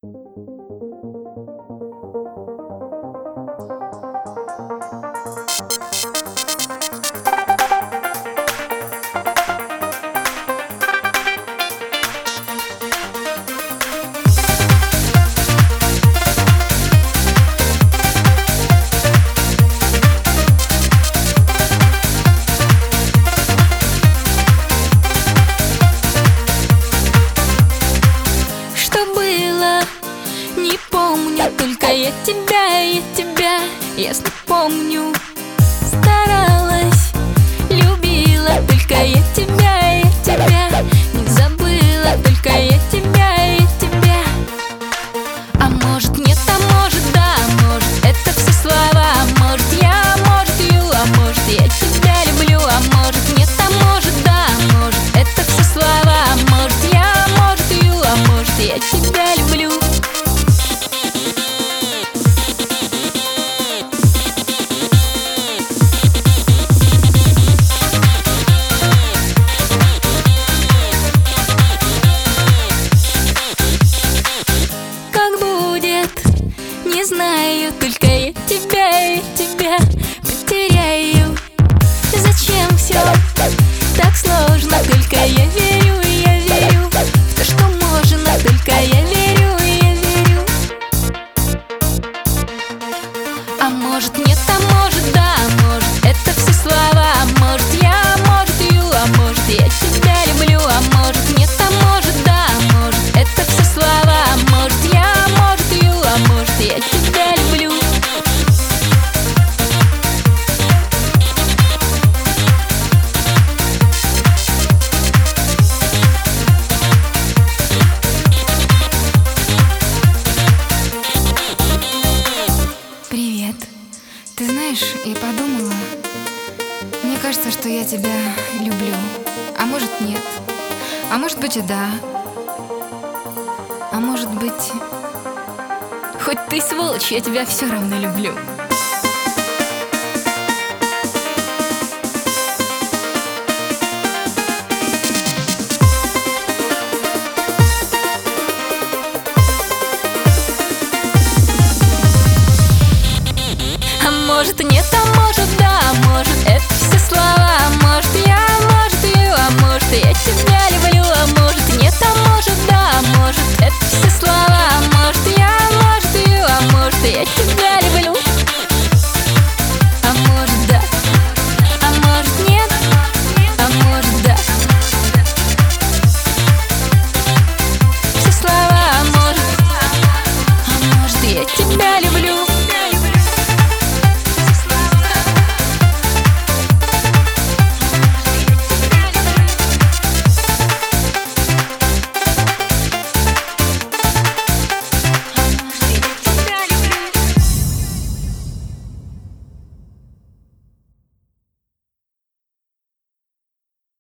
Что было, не помню, только я тебя ясно помню. Старалась, любила, только я тебя не забыла, только я тебя. А может нет, а может да, может это все слова, может я, может ю, а может я тебя люблю, а может нет, а может да, может это все слова, может я, может ю, а может я тебя люблю. Как будет, не знаю, только я тебя потеряю. Зачем все так сложно, только я верю в то, что можно, только я верю. А может нет, а может да, может это все слова, может я, может ю, а может я тебя люблю, а может нет, а может да, может это все слова, может я, может ю, а может я тебя люблю. Привет. Ты знаешь, я подумала, мне кажется, что я тебя люблю. А может нет. А может быть и да. А может быть... Хоть ты сволочь, я тебя все равно люблю. А может нет, а